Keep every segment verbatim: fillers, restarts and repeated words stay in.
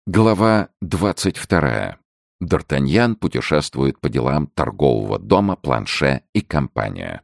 Глава двадцать вторая. Д'Артаньян путешествует по делам торгового дома Планше и компания.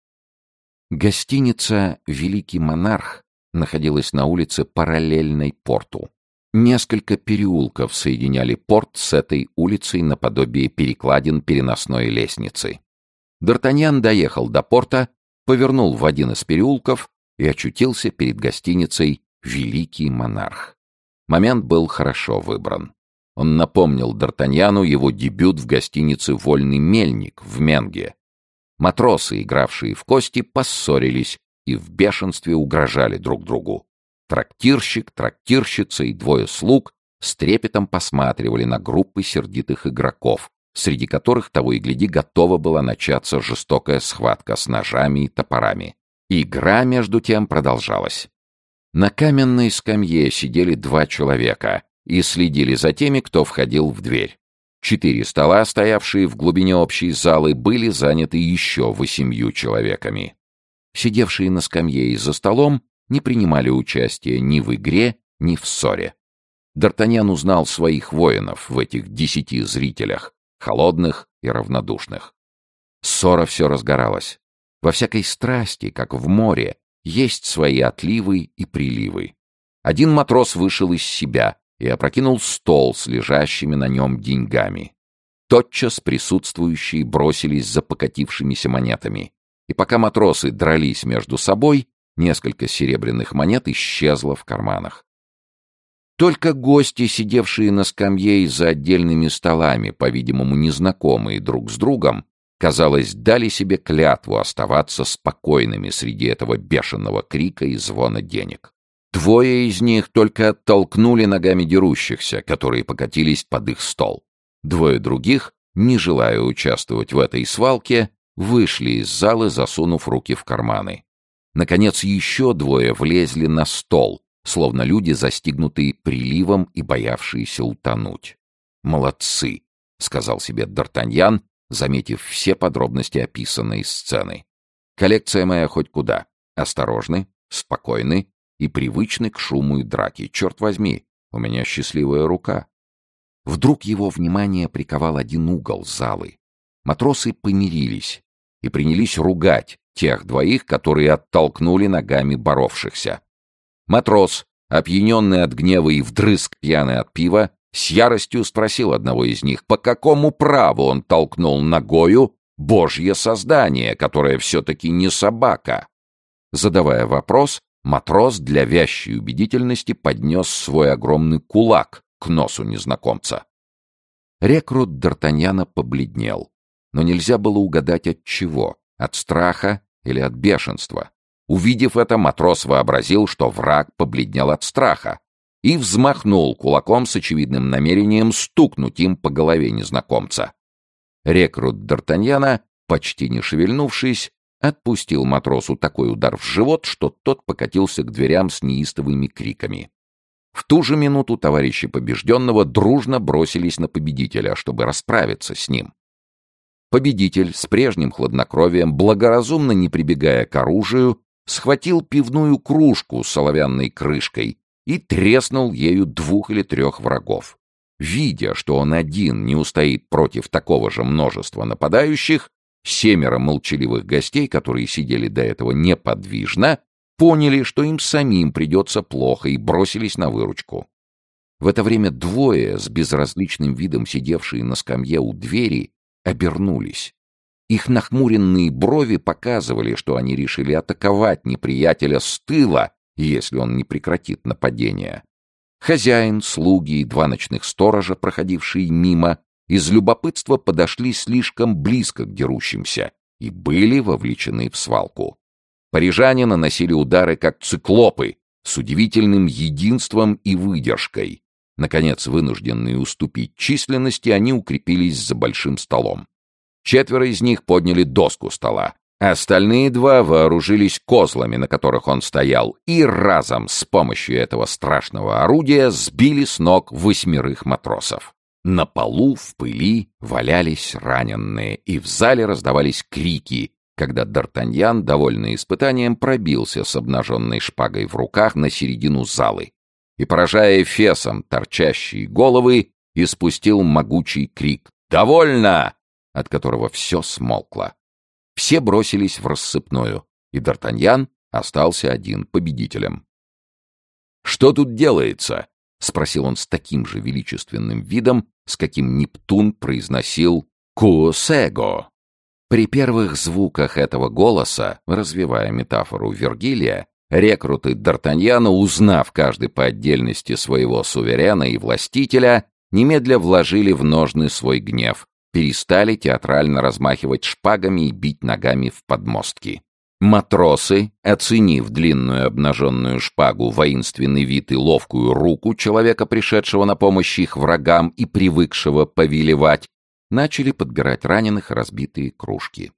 Гостиница «Великий монарх» находилась на улице, параллельной порту. Несколько переулков соединяли порт с этой улицей наподобие перекладин переносной лестницы. Д'Артаньян доехал до порта, повернул в один из переулков и очутился перед гостиницей «Великий монарх». Момент был хорошо выбран. Он напомнил Д'Артаньяну его дебют в гостинице «Вольный мельник» в Менге. Матросы, игравшие в кости, поссорились и в бешенстве угрожали друг другу. Трактирщик, трактирщица и двое слуг с трепетом посматривали на группы сердитых игроков, среди которых, того и гляди, готова была начаться жестокая схватка с ножами и топорами. Игра, между тем, продолжалась. На каменной скамье сидели два человека и следили за теми, кто входил в дверь. Четыре стола, стоявшие в глубине общей залы, были заняты еще восемью человеками. Сидевшие на скамье и за столом не принимали участия ни в игре, ни в ссоре. Д'Артаньян узнал своих воинов в этих десяти зрителях, холодных и равнодушных. Ссора все разгоралась. Во всякой страсти, как в море, есть свои отливы и приливы. Один матрос вышел из себя и опрокинул стол с лежащими на нем деньгами. Тотчас присутствующие бросились за покатившимися монетами, и пока матросы дрались между собой, несколько серебряных монет исчезло в карманах. Только гости, сидевшие на скамье и за отдельными столами, по-видимому, незнакомые друг с другом, казалось, дали себе клятву оставаться спокойными среди этого бешеного крика и звона денег. Двое из них только оттолкнули ногами дерущихся, которые покатились под их стол. Двое других, не желая участвовать в этой свалке, вышли из залы, засунув руки в карманы. Наконец, еще двое влезли на стол, словно люди, застигнутые приливом и боявшиеся утонуть. «Молодцы», — сказал себе Д'Артаньян, заметив все подробности описанной сцены. «Коллекция моя хоть куда. Осторожны, спокойны и привычны к шуму и драке. Черт возьми, у меня счастливая рука». Вдруг его внимание приковал один угол залы. Матросы помирились и принялись ругать тех двоих, которые оттолкнули ногами боровшихся. Матрос, опьяненный от гнева и вдрызг пьяный от пива, с яростью спросил одного из них, по какому праву он толкнул ногою божье создание, которое все-таки не собака. Задавая вопрос, матрос для вящей убедительности поднес свой огромный кулак к носу незнакомца. Рекрут Д'Артаньяна побледнел, но нельзя было угадать от чего, от страха или от бешенства. Увидев это, матрос вообразил, что враг побледнел от страха, и взмахнул кулаком с очевидным намерением стукнуть им по голове незнакомца. Рекрут Д'Артаньяна, почти не шевельнувшись, отпустил матросу такой удар в живот, что тот покатился к дверям с неистовыми криками. В ту же минуту товарищи побежденного дружно бросились на победителя, чтобы расправиться с ним. Победитель с прежним хладнокровием, благоразумно не прибегая к оружию, схватил пивную кружку с оловянной крышкой и треснул ею двух или трех врагов. Видя, что он один не устоит против такого же множества нападающих, семеро молчаливых гостей, которые сидели до этого неподвижно, поняли, что им самим придется плохо, и бросились на выручку. В это время двое, с безразличным видом сидевшие на скамье у двери, обернулись. Их нахмуренные брови показывали, что они решили атаковать неприятеля с тыла, если он не прекратит нападение. Хозяин, слуги и два ночных сторожа, проходившие мимо, из любопытства подошли слишком близко к дерущимся и были вовлечены в свалку. Парижане наносили удары как циклопы, с удивительным единством и выдержкой. Наконец, вынужденные уступить численности, они укрепились за большим столом. Четверо из них подняли доску стола. Остальные два вооружились козлами, на которых он стоял, и разом с помощью этого страшного орудия сбили с ног восьмерых матросов. На полу в пыли валялись раненые, и в зале раздавались крики, когда Д'Артаньян, довольный испытанием, пробился с обнаженной шпагой в руках на середину залы. и, поражая эфесом торчащие головы, испустил могучий крик «Довольно!», от которого все смолкло. Все бросились в рассыпную, и Д'Артаньян остался один победителем. «Что тут делается?» — спросил он с таким же величественным видом, с каким Нептун произносил «Куосего». При первых звуках этого голоса, развивая метафору Вергилия, рекруты Д'Артаньяна, узнав каждый по отдельности своего суверена и властителя, немедля вложили в ножны свой гнев, перестали театрально размахивать шпагами и бить ногами в подмостки. Матросы, оценив длинную обнаженную шпагу, воинственный вид и ловкую руку человека, пришедшего на помощь их врагам и привыкшего повелевать, начали подбирать раненых и разбитые кружки.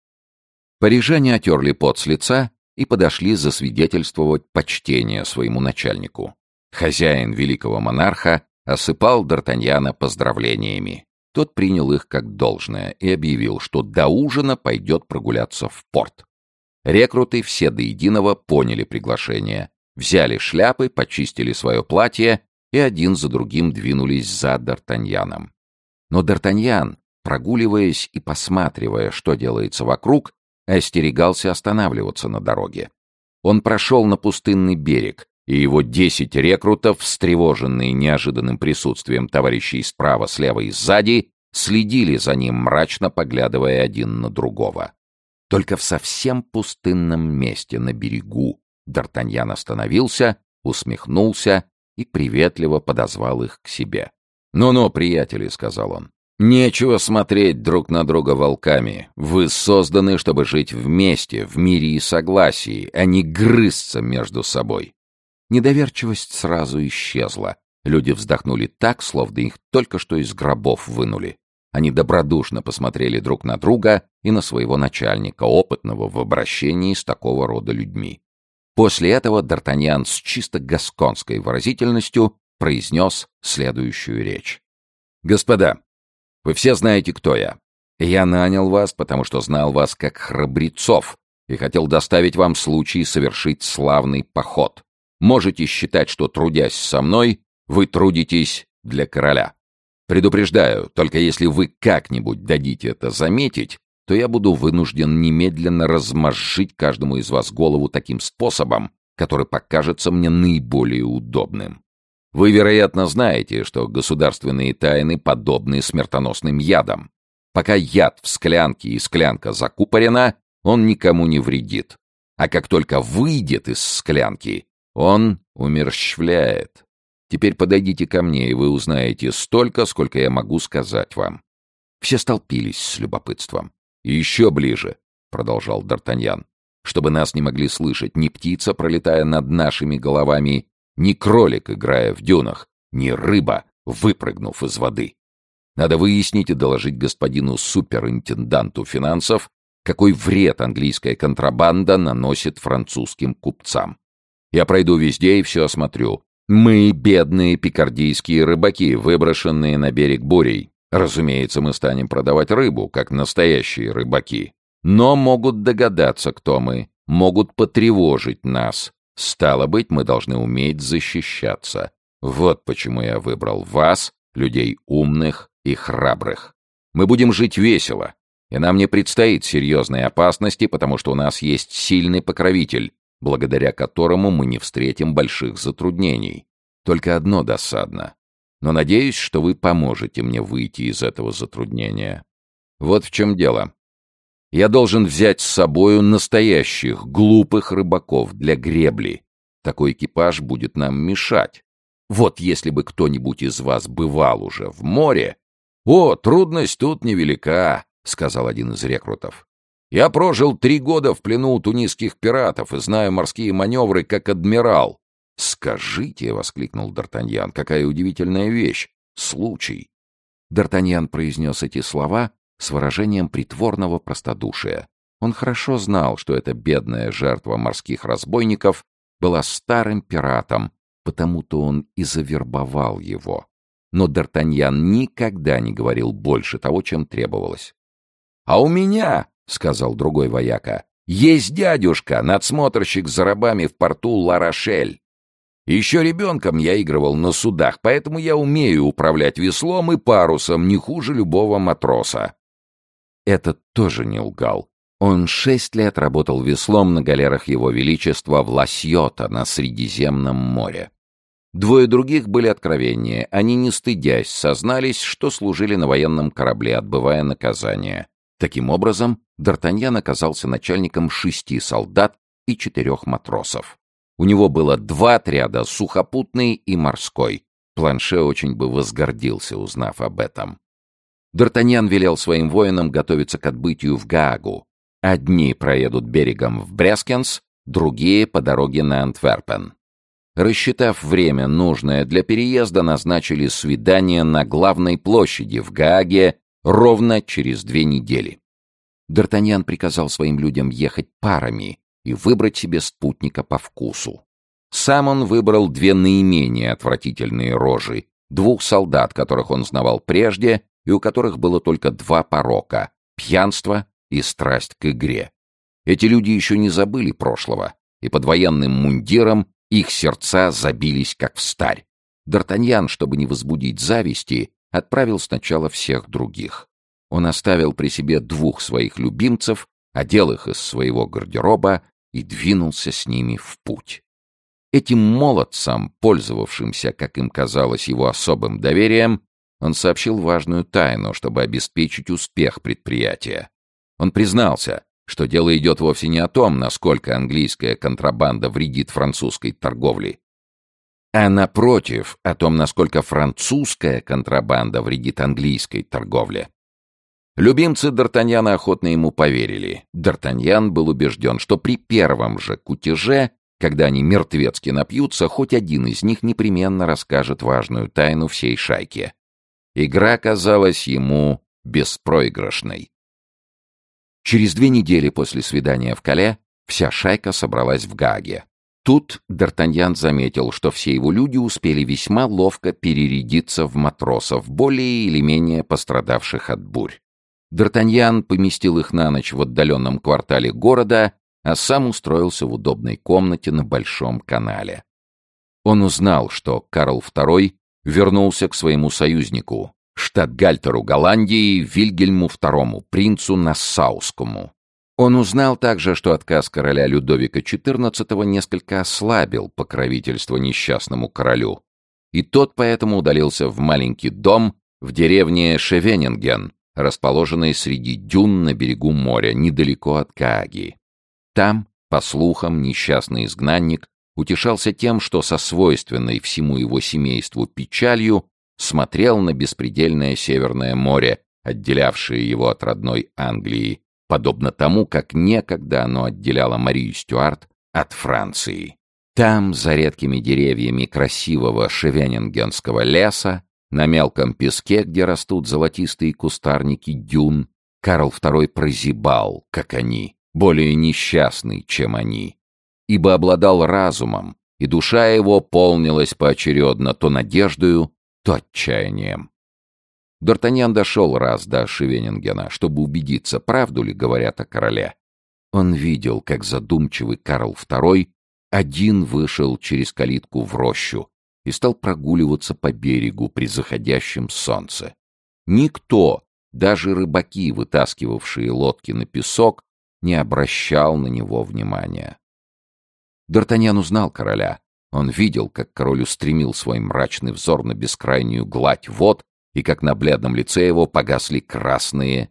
Парижане отерли пот с лица и подошли засвидетельствовать почтение своему начальнику. Хозяин великого монарха осыпал Д'Артаньяна поздравлениями. Тот принял их как должное и объявил, что до ужина пойдет прогуляться в порт. Рекруты все до единого поняли приглашение, взяли шляпы, почистили свое платье и один за другим двинулись за Д'Артаньяном. Но Д'Артаньян, прогуливаясь и посматривая, что делается вокруг, остерегался останавливаться на дороге. Он прошел на пустынный берег, и его десять рекрутов, встревоженные неожиданным присутствием товарищей справа, слева и сзади, следили за ним, мрачно поглядывая один на другого. Только в совсем пустынном месте на берегу Д'Артаньян остановился, усмехнулся и приветливо подозвал их к себе. «Ну-ну, приятели», — сказал он, — «нечего смотреть друг на друга волками. Вы созданы, чтобы жить вместе, в мире и согласии, а не грызться между собой». Недоверчивость сразу исчезла. Люди вздохнули так, словно их только что из гробов вынули. Они добродушно посмотрели друг на друга и на своего начальника, опытного в обращении с такого рода людьми. После этого Д'Артаньян с чисто гасконской выразительностью произнес следующую речь. «Господа, вы все знаете, кто я. Я нанял вас, потому что знал вас как храбрецов и хотел доставить вам случай совершить славный поход. Можете считать, что, трудясь со мной, вы трудитесь для короля. Предупреждаю, только если вы как-нибудь дадите это заметить, то я буду вынужден немедленно размозжить каждому из вас голову таким способом, который покажется мне наиболее удобным. Вы, вероятно, знаете, что государственные тайны подобны смертоносным ядам. Пока яд в склянке и склянка закупорена, он никому не вредит. А как только выйдет из склянки, он умерщвляет. Теперь подойдите ко мне, и вы узнаете столько, сколько я могу сказать вам». Все столпились с любопытством. «И еще ближе», — продолжал Д'Артаньян, «чтобы нас не могли слышать ни птица, пролетая над нашими головами, ни кролик, играя в дюнах, ни рыба, выпрыгнув из воды. Надо выяснить и доложить господину суперинтенданту финансов, какой вред английская контрабанда наносит французским купцам. Я пройду везде и все осмотрю. Мы бедные пикардийские рыбаки, выброшенные на берег бурей. Разумеется, мы станем продавать рыбу, как настоящие рыбаки. Но могут догадаться, кто мы, могут потревожить нас. Стало быть, мы должны уметь защищаться. Вот почему я выбрал вас, людей умных и храбрых. Мы будем жить весело, и нам не предстоит серьезной опасности, потому что у нас есть сильный покровитель, благодаря которому мы не встретим больших затруднений. Только одно досадно. Но надеюсь, что вы поможете мне выйти из этого затруднения. Вот в чем дело. Я должен взять с собою настоящих глупых рыбаков для гребли. Такой экипаж будет нам мешать. Вот если бы кто-нибудь из вас бывал уже в море... — О, трудность тут невелика, — сказал один из рекрутов. Я прожил три года в плену у тунисских пиратов и знаю морские маневры как адмирал. — Скажите, — воскликнул Д'Артаньян, — какая удивительная вещь! Случай! Д'Артаньян произнес эти слова с выражением притворного простодушия. Он хорошо знал, что эта бедная жертва морских разбойников была старым пиратом, потому-то он и завербовал его. Но Д'Артаньян никогда не говорил больше того, чем требовалось. — А у меня, — сказал другой вояка, — есть дядюшка, надсмотрщик за рабами в порту Ла-Рошель. Еще ребенком я игрывал на судах, поэтому я умею управлять веслом и парусом не хуже любого матроса». Этот тоже не лгал. Он шесть лет работал веслом на галерах Его Величества в Ла-Сьота на Средиземном море. Двое других были откровеннее. Они, не стыдясь, сознались, что служили на военном корабле, отбывая наказание. Таким образом, Д'Артаньян оказался начальником шести солдат и четырех матросов. У него было два отряда — сухопутный и морской. Планше очень бы возгордился, узнав об этом. Д'Артаньян велел своим воинам готовиться к отбытию в Гаагу. Одни проедут берегом в Брескенс, другие — по дороге на Антверпен. Рассчитав время, нужное для переезда, назначили свидание на главной площади в Гааге ровно через две недели. Д'Артаньян приказал своим людям ехать парами и выбрать себе спутника по вкусу. Сам он выбрал две наименее отвратительные рожи, двух солдат, которых он знавал прежде и у которых было только два порока — пьянство и страсть к игре. Эти люди еще не забыли прошлого, и под военным мундиром их сердца забились, как встарь. Д'Артаньян, чтобы не возбудить зависти, отправил сначала всех других. Он оставил при себе двух своих любимцев, одел их из своего гардероба и двинулся с ними в путь. Этим молодцам, пользовавшимся, как им казалось, его особым доверием, он сообщил важную тайну, чтобы обеспечить успех предприятия. Он признался, что дело идет вовсе не о том, насколько английская контрабанда вредит французской торговле, а, напротив, о том, насколько французская контрабанда вредит английской торговле. Любимцы Д'Артаньяна охотно ему поверили. Д'Артаньян был убежден, что при первом же кутеже, когда они мертвецки напьются, хоть один из них непременно расскажет важную тайну всей шайке. Игра казалась ему беспроигрышной. Через две недели после свидания в Кале вся шайка собралась в Гааге. Тут Д'Артаньян заметил, что все его люди успели весьма ловко перерядиться в матросов, более или менее пострадавших от бурь. Д'Артаньян поместил их на ночь в отдаленном квартале города, а сам устроился в удобной комнате на Большом канале. Он узнал, что Карл второй вернулся к своему союзнику, штатгальтеру Голландии Вильгельму второму, принцу Нассаускому. Он узнал также, что отказ короля Людовика четырнадцатого несколько ослабил покровительство несчастному королю, и тот поэтому удалился в маленький дом в деревне Шевенинген, расположенной среди дюн на берегу моря, недалеко от Гааги. Там, по слухам, несчастный изгнанник утешался тем, что со свойственной всему его семейству печалью смотрел на беспредельное Северное море, отделявшее его от родной Англии, подобно тому, как некогда оно отделяло Марию Стюарт от Франции. Там, за редкими деревьями красивого шевенингенского леса, на мелком песке, где растут золотистые кустарники дюн, Карл второй прозябал, как они, более несчастный, чем они, ибо обладал разумом, и душа его полнилась поочередно то надеждою, то отчаянием. Д'Артаньян дошел раз до Шевенингена, чтобы убедиться, правду ли говорят о короле. Он видел, как задумчивый Карл второй один вышел через калитку в рощу и стал прогуливаться по берегу при заходящем солнце. Никто, даже рыбаки, вытаскивавшие лодки на песок, не обращал на него внимания. Д'Артаньян узнал короля. Он видел, как король устремил свой мрачный взор на бескрайнюю гладь вод, и как на бледном лице его погасли красные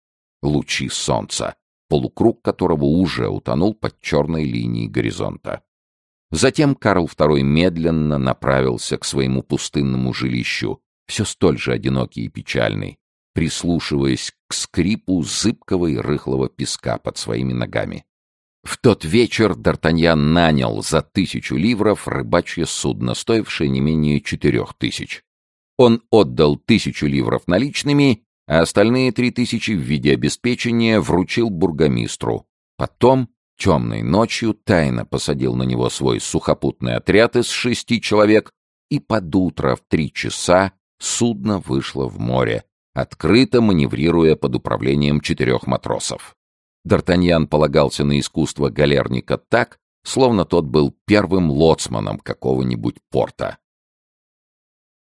лучи солнца, полукруг которого уже утонул под черной линией горизонта. Затем Карл второй медленно направился к своему пустынному жилищу, все столь же одинокий и печальный, прислушиваясь к скрипу зыбкого и рыхлого песка под своими ногами. В тот вечер Д'Артаньян нанял за тысячу ливров рыбачье судно, стоившее не менее четырех тысяч. Он отдал тысячу ливров наличными, а остальные три тысячи в виде обеспечения вручил бургомистру. Потом, темной ночью, тайно посадил на него свой сухопутный отряд из шести человек, и под утро в три часа судно вышло в море, открыто маневрируя под управлением четырех матросов. Д'Артаньян полагался на искусство галерника так, словно тот был первым лоцманом какого-нибудь порта.